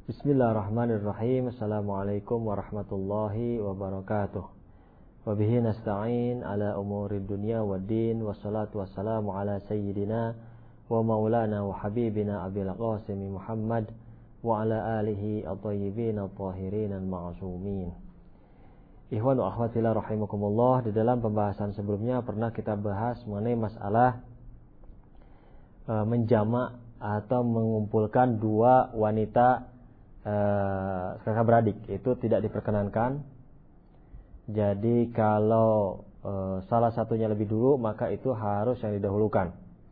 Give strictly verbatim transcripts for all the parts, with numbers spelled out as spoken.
Bismillahirrahmanirrahim. Assalamualaikum warahmatullahi wabarakatuh. Wabihi nasta'in ala umurid dunya waddin. Wassalatu wassalamu ala sayyidina wa maulana wa habibina Abil Qasim Muhammad wa ala alihi at-tayyibin at-tahirin al-ma'sumin. Ikhwan wa akhwat fillah rahimakumullah. Di dalam pembahasan sebelumnya pernah kita bahas mengenai masalah e, menjamak atau mengumpulkan dua wanita Uh, kakak beradik itu tidak diperkenankan. Jadi kalau uh, salah satunya lebih dulu maka itu harus yang didahulukan.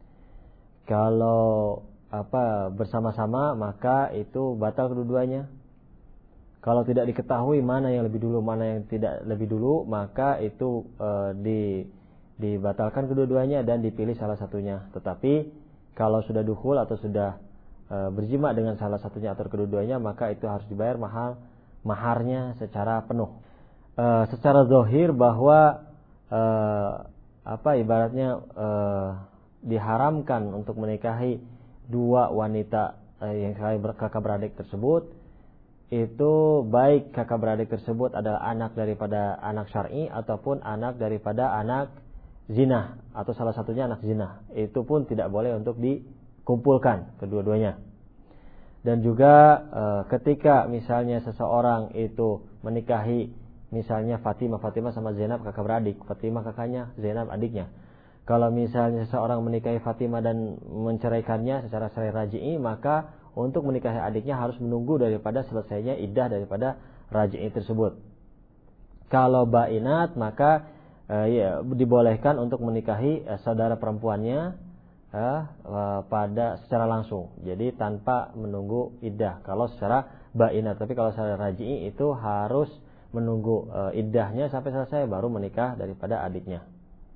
Kalau apa bersama-sama maka itu batal kedua-duanya. Kalau tidak diketahui mana yang lebih dulu mana yang tidak lebih dulu maka itu uh, di dibatalkan kedua-duanya dan dipilih salah satunya. Tetapi kalau sudah dukhul atau sudah berjima dengan salah satunya atau kedua-duanya maka itu harus dibayar mahal maharnya secara penuh. E, secara zahir bahwa e, apa ibaratnya e, diharamkan untuk menikahi dua wanita e, yang kakak beradik tersebut, itu baik kakak beradik tersebut adalah anak daripada anak syar'i ataupun anak daripada anak zina atau salah satunya anak zina, itu pun tidak boleh untuk di kumpulkan kedua-duanya. Dan juga e, ketika misalnya seseorang itu menikahi misalnya Fatimah, Fatimah sama Zainab kakak beradik, Fatimah kakaknya, Zainab adiknya. Kalau misalnya seseorang menikahi Fatimah dan menceraikannya secara cerai raj'i, maka untuk menikahi adiknya harus menunggu daripada selesainya iddah daripada raj'i tersebut. Kalau bainat maka e, ya, dibolehkan untuk menikahi e, saudara perempuannya Uh, uh, pada secara langsung, jadi tanpa menunggu iddah. Kalau secara bainat, tapi kalau secara raj'i itu harus menunggu uh, iddahnya sampai selesai baru menikah daripada adiknya.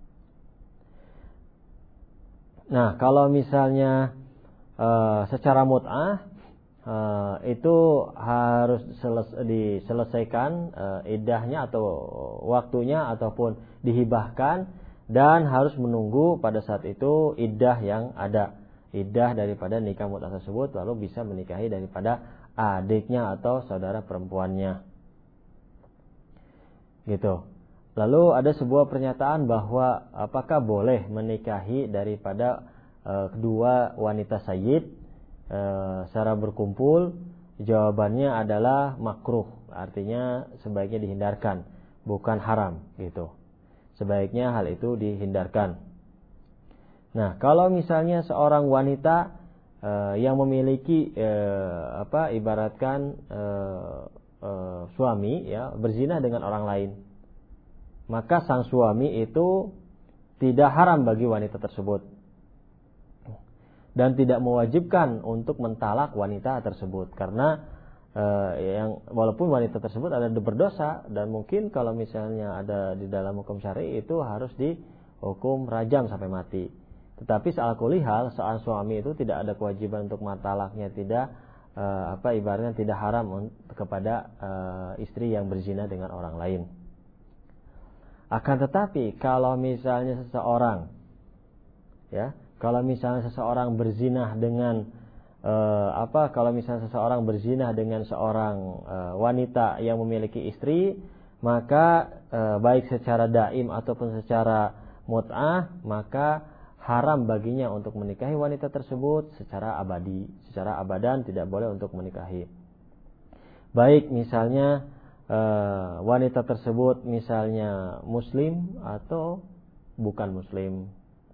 Nah, kalau misalnya uh, secara mut'ah uh, itu harus seles- diselesaikan uh, iddahnya atau waktunya ataupun dihibahkan. Dan harus menunggu pada saat itu iddah yang ada, iddah daripada nikah mut'ah tersebut, lalu bisa menikahi daripada adiknya atau saudara perempuannya. Gitu. Lalu ada sebuah pernyataan bahwa apakah boleh menikahi daripada e, kedua wanita sayyid e, secara berkumpul? Jawabannya adalah makruh, artinya sebaiknya dihindarkan, bukan haram, gitu. Sebaiknya hal itu dihindarkan. Nah, kalau misalnya seorang wanita e, yang memiliki e, apa ibaratkan e, e, suami ya berzina dengan orang lain, maka sang suami itu tidak haram bagi wanita tersebut dan tidak mewajibkan untuk mentalak wanita tersebut karena Uh, yang walaupun wanita tersebut ada berdosa dan mungkin kalau misalnya ada di dalam hukum syar'i itu harus dihukum rajam sampai mati. Tetapi seala kulihal seorang suami itu tidak ada kewajiban untuk mentalaknya, tidak uh, apa ibaratnya tidak haram kepada uh, istri yang berzina dengan orang lain. Akan tetapi kalau misalnya seseorang ya, kalau misalnya seseorang berzina dengan Uh, apa kalau misalnya seseorang berzina dengan seorang uh, wanita yang memiliki istri, maka uh, baik secara daim ataupun secara mut'ah, maka haram baginya untuk menikahi wanita tersebut secara abadi, secara abadan tidak boleh untuk menikahi. Baik misalnya uh, wanita tersebut misalnya muslim atau bukan muslim.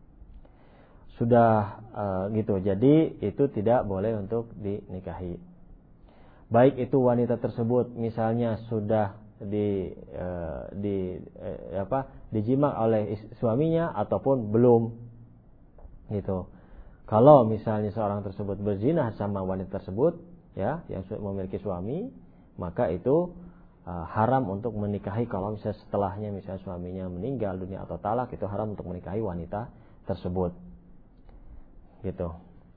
Sudah uh, gitu, jadi itu tidak boleh untuk dinikahi. Baik itu wanita tersebut misalnya sudah di uh, di uh, apa dijima oleh suaminya ataupun belum, gitu. Kalau misalnya seorang tersebut berzina sama wanita tersebut, ya, yang memiliki suami, maka itu uh, haram untuk menikahi. Kalau misalnya setelahnya misalnya suaminya meninggal dunia atau talak, itu haram untuk menikahi wanita tersebut. Gitu.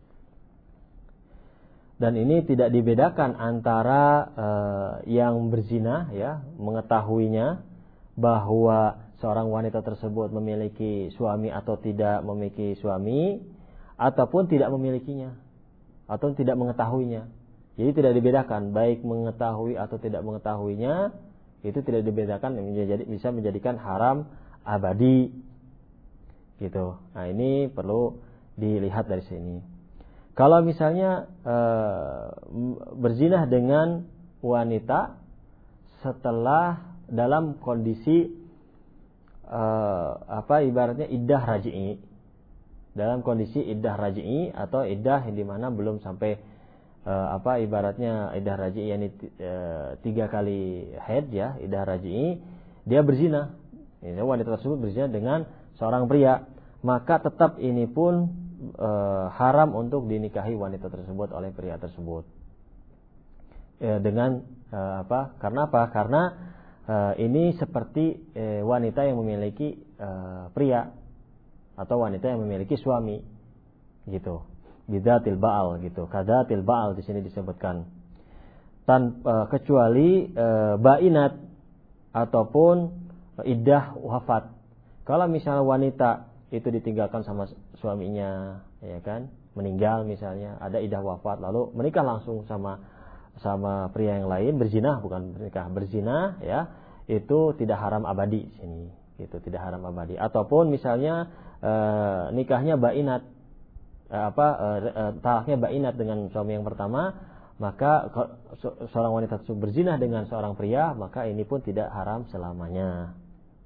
Dan ini tidak dibedakan antara uh, yang berzina ya mengetahuinya bahwa seorang wanita tersebut memiliki suami atau tidak memiliki suami, ataupun tidak memilikinya atau tidak mengetahuinya. Jadi tidak dibedakan baik mengetahui atau tidak mengetahuinya, itu tidak dibedakan, menjadi, bisa menjadikan haram abadi gitu. Nah, ini perlu dilihat dari sini. Kalau misalnya e, berzinah dengan wanita setelah dalam kondisi e, apa ibaratnya iddah raj'i, dalam kondisi iddah raj'i atau iddah di mana belum sampai e, apa ibaratnya iddah raj'i yakni e, tiga kali haid ya, iddah raj'i, dia berzina. Ini wanita tersebut berzina dengan seorang pria, maka tetap ini pun E, haram untuk dinikahi wanita tersebut oleh pria tersebut. E, dengan e, apa? Karena apa? Karena e, ini seperti e, wanita yang memiliki e, pria atau wanita yang memiliki suami, gitu. Bidatil ba'al gitu. Kadatil ba'al di sini disebutkan. Tanpa kecuali e, bainat ataupun iddah wafat. Kalau misalnya wanita itu ditinggalkan sama suaminya, ya kan, meninggal misalnya, ada iddah wafat, lalu menikah langsung sama sama pria yang lain, berzina, bukan menikah, berzina, ya, itu tidak haram abadi sini, gitu, tidak haram abadi. Ataupun misalnya e, nikahnya bainat, e, apa, e, e, talaknya bainat dengan suami yang pertama, maka seorang wanita tersebut berzina dengan seorang pria, maka ini pun tidak haram selamanya.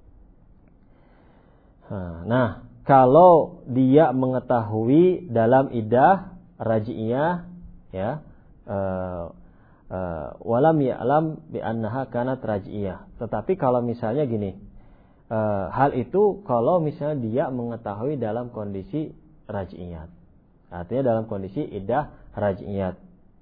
Nah, kalau dia mengetahui dalam iddah raj'iyah, ya, uh, uh, walam ya'lam bi annaha kanat raj'iyah. Tetapi kalau misalnya gini, uh, hal itu kalau misalnya dia mengetahui dalam kondisi raj'iyat, artinya dalam kondisi iddah raj'iyat.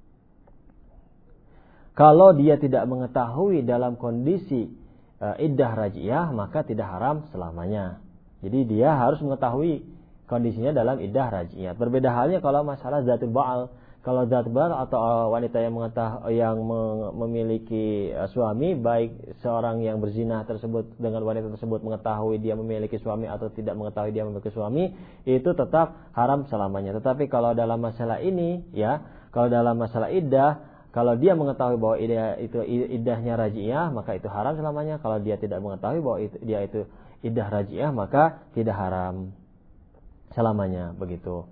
Kalau dia tidak mengetahui dalam kondisi uh, iddah raj'iyah, maka tidak haram selamanya. Jadi dia harus mengetahui kondisinya dalam iddah raj'iyah. Berbeda halnya kalau masalah zatul ba'al. Kalau zatul ba'al atau wanita yang mengetahui, yang memiliki suami, baik seorang yang berzina tersebut dengan wanita tersebut mengetahui dia memiliki suami atau tidak mengetahui dia memiliki suami, itu tetap haram selamanya. Tetapi kalau dalam masalah ini, ya, kalau dalam masalah iddah, kalau dia mengetahui bahwa iddah itu iddahnya raj'iyah, maka itu haram selamanya. Kalau dia tidak mengetahui bahwa itu, dia itu iddah raj'iyah, maka tidak haram selamanya, begitu.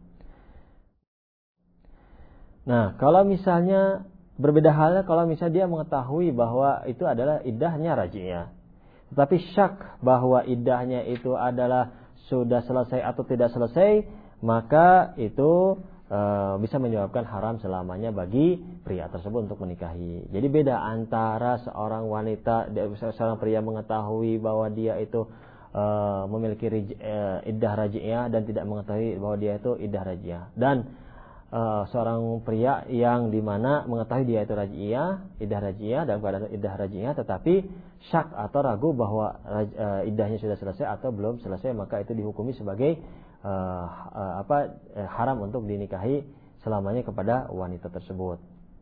Nah, kalau misalnya berbeda halnya kalau misalnya dia mengetahui bahwa itu adalah iddahnya raj'iyah, tetapi syak bahwa iddahnya itu adalah sudah selesai atau tidak selesai, maka itu e, bisa menyebabkan haram selamanya bagi pria tersebut untuk menikahi. Jadi beda antara seorang wanita, seorang pria mengetahui bahwa dia itu Uh, memiliki uh, iddah raj'iyah dan tidak mengetahui bahwa dia itu iddah raj'iyah, dan uh, seorang pria yang dimana mengetahui dia itu raj'iyah, iddah raj'iyah, dan pada iddah raj'iyah tetapi syak atau ragu bahwa uh, iddahnya sudah selesai atau belum selesai, maka itu dihukumi sebagai uh, uh, apa uh, haram untuk dinikahi selamanya kepada wanita tersebut.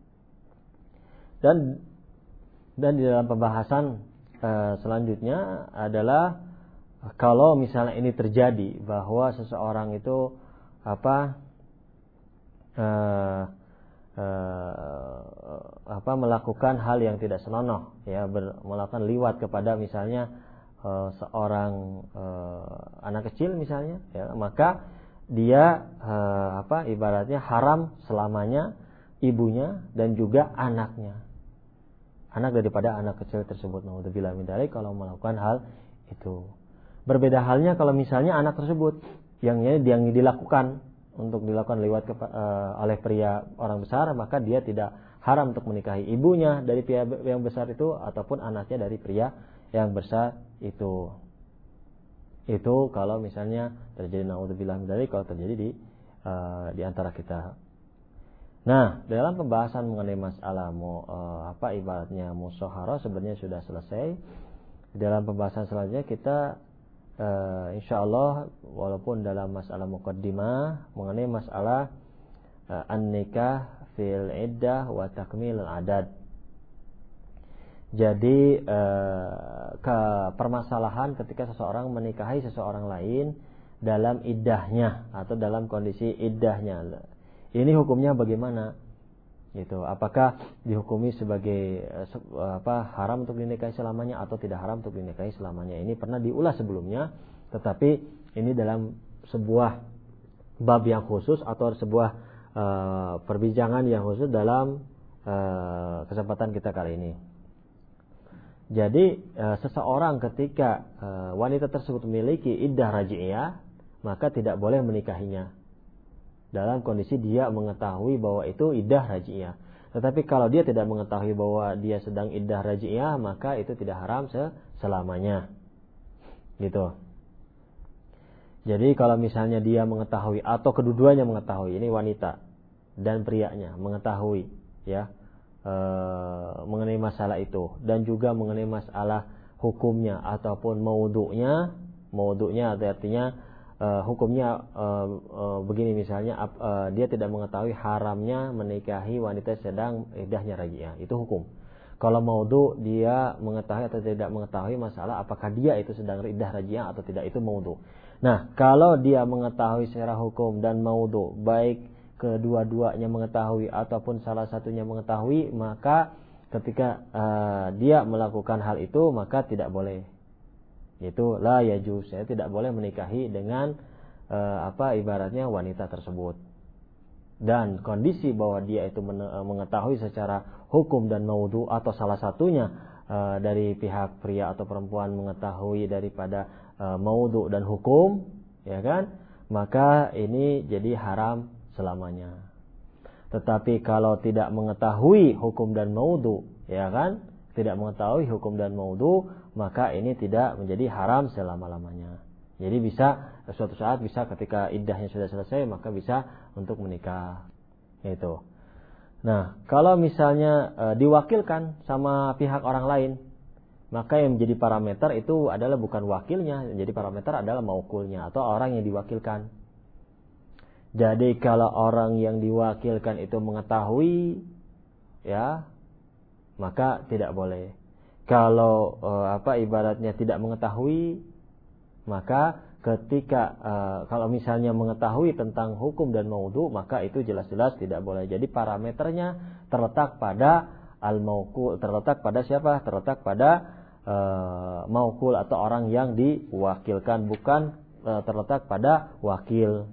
Dan dan di dalam pembahasan uh, selanjutnya adalah kalau misalnya ini terjadi bahwa seseorang itu apa uh, uh, apa melakukan hal yang tidak senonoh, ya, ber, melakukan liwat kepada misalnya uh, seorang uh, anak kecil misalnya, ya, maka dia uh, apa ibaratnya haram selamanya ibunya dan juga anaknya, anak daripada anak kecil tersebut. Naudzubillah min dzalik kalau melakukan hal itu. Berbeda halnya kalau misalnya anak tersebut yang yang dilakukan untuk dilakukan lewat ke, uh, oleh pria orang besar, maka dia tidak haram untuk menikahi ibunya dari pria yang besar itu ataupun anaknya dari pria yang besar itu. Itu kalau misalnya terjadi, naudzubillah min dzalik, kalau terjadi di uh, di antara kita. Nah, dalam pembahasan mengenai masalah mu, uh, apa ibaratnya musyawarah sebenarnya sudah selesai. Dalam pembahasan selanjutnya kita Uh, insyaallah walaupun dalam masalah muqaddimah mengenai masalah uh, an-nikah fil iddah wa takmil al-adad. Jadi uh, ke permasalahan ketika seseorang menikahi seseorang lain dalam iddahnya atau dalam kondisi iddahnya. Ini hukumnya bagaimana? Gitu. Apakah dihukumi sebagai apa haram untuk dinikahi selamanya atau tidak haram untuk dinikahi selamanya? Ini pernah diulas sebelumnya, tetapi ini dalam sebuah bab yang khusus atau sebuah uh, perbincangan yang khusus dalam uh, kesempatan kita kali ini. Jadi uh, seseorang ketika uh, wanita tersebut memiliki iddah raj'iyah, maka tidak boleh menikahinya dalam kondisi dia mengetahui bahwa itu iddah raj'iyah. Tetapi kalau dia tidak mengetahui bahwa dia sedang iddah raj'iyah, maka itu tidak haram selamanya. Gitu. Jadi kalau misalnya dia mengetahui atau kedua-duanya mengetahui, ini wanita dan prianya mengetahui ya e, mengenai masalah itu dan juga mengenai masalah hukumnya ataupun maudhu'nya, maudhu'nya artinya e, hukumnya e, e, begini misalnya e, dia tidak mengetahui haramnya menikahi wanita sedang iddahnya raj'iyah, itu hukum. Kalau maudhu dia mengetahui atau tidak mengetahui masalah apakah dia itu sedang iddah raj'iyah atau tidak, itu maudhu. Nah, kalau dia mengetahui secara hukum dan maudhu, baik kedua-duanya mengetahui ataupun salah satunya mengetahui, maka ketika uh, dia melakukan hal itu maka tidak boleh. Itu la yajuz, ya, tidak boleh menikahi dengan uh, apa ibaratnya wanita tersebut. Dan kondisi bahwa dia itu mengetahui secara hukum dan maudhu atau salah satunya uh, dari pihak pria atau perempuan mengetahui daripada uh, maudhu dan hukum, ya kan? Maka ini jadi haram selamanya. Tetapi kalau tidak mengetahui hukum dan maudhu, ya kan? Tidak mengetahui hukum dan maudhu, maka ini tidak menjadi haram selama-lamanya. Jadi bisa suatu saat bisa ketika iddahnya sudah selesai maka bisa untuk menikah. Itu. Nah, kalau misalnya e, diwakilkan sama pihak orang lain, maka yang menjadi parameter itu adalah bukan wakilnya, jadi parameter adalah maukulnya atau orang yang diwakilkan. Jadi kalau orang yang diwakilkan itu mengetahui, ya, maka tidak boleh. Kalau e, apa ibaratnya tidak mengetahui, maka ketika uh, kalau misalnya mengetahui tentang hukum dan maudhu, maka itu jelas-jelas tidak boleh. Jadi parameternya terletak pada al-maukul, terletak pada siapa? Terletak pada uh, maukul atau orang yang diwakilkan, bukan uh, terletak pada wakil.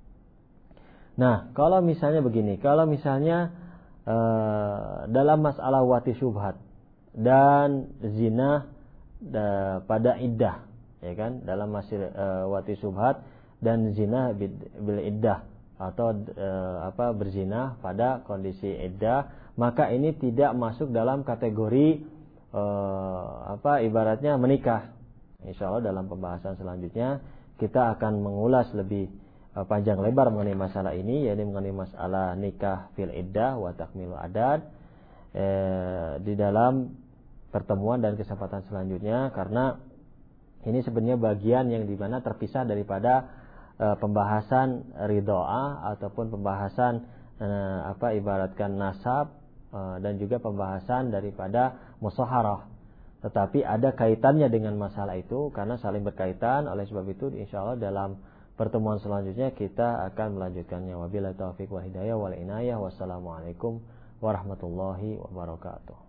Nah, kalau misalnya begini, kalau misalnya uh, dalam masalah wati syubhat dan zina da, pada iddah, ya kan, dalam masih uh, wati subhat dan zina bil iddah atau uh, apa berzina pada kondisi iddah, maka ini tidak masuk dalam kategori uh, apa ibaratnya menikah. Insyaallah dalam pembahasan selanjutnya kita akan mengulas lebih uh, panjang lebar mengenai masalah ini, yaitu mengenai masalah nikah fil iddah wa takmilu adad uh, di dalam pertemuan dan kesempatan selanjutnya, karena ini sebenarnya bagian yang dimana terpisah daripada e, pembahasan ridho'ah ataupun pembahasan e, apa ibaratkan nasab e, dan juga pembahasan daripada musaharah. Tetapi ada kaitannya dengan masalah itu karena saling berkaitan. Oleh sebab itu insyaallah dalam pertemuan selanjutnya kita akan melanjutkannya. Wabillahi taufiq wal hidayah wal inayah. Wassalamualaikum warahmatullahi wabarakatuh.